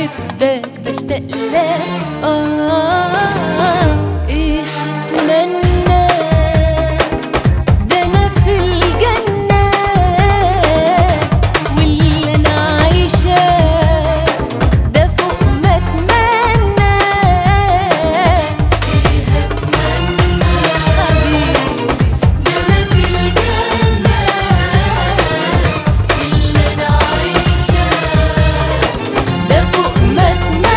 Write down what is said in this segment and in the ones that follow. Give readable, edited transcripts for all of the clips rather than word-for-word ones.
بحبك بشتاق لك ايه هتمنى ده انا في الجنة واللي انا عايشاه ده فوق ما اتمنى ايه هتمنى يا حبيبي ده انا في الجنة واللي انا عايشاه ده فوق ما اتمنى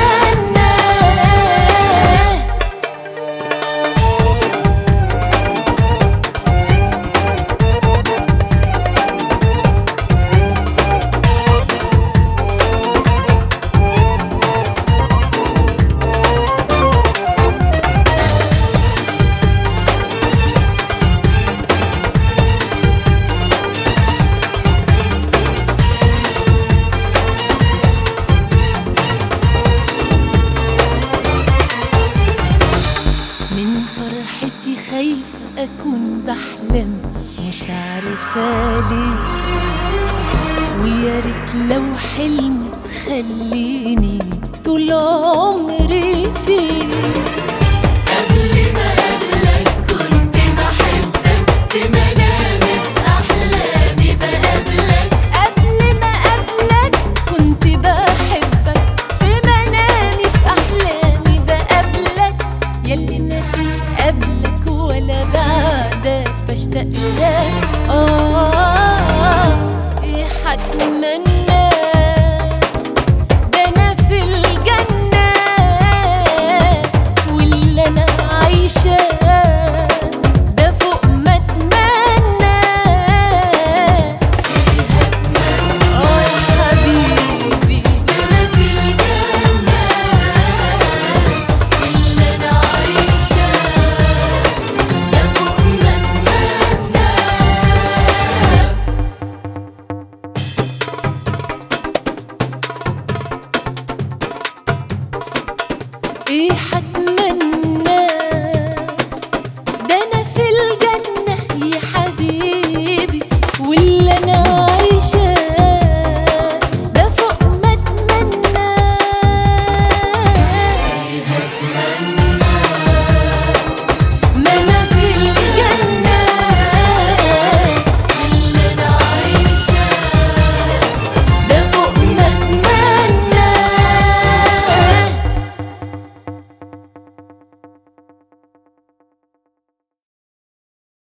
من فرحتي خايفة أكون بحلم مش عارفة ليه ويا ريت لو حلم تخليني طول عمري فيه قبل ما قبلك كنت بحبك في منامي في أحلامي بقابلك قبل ما قبلك كنت بحبك في منامي في أحلامي بقابلك ياللي مفيش قبلك ولا بعدك بشتاق لك ايه هتمنى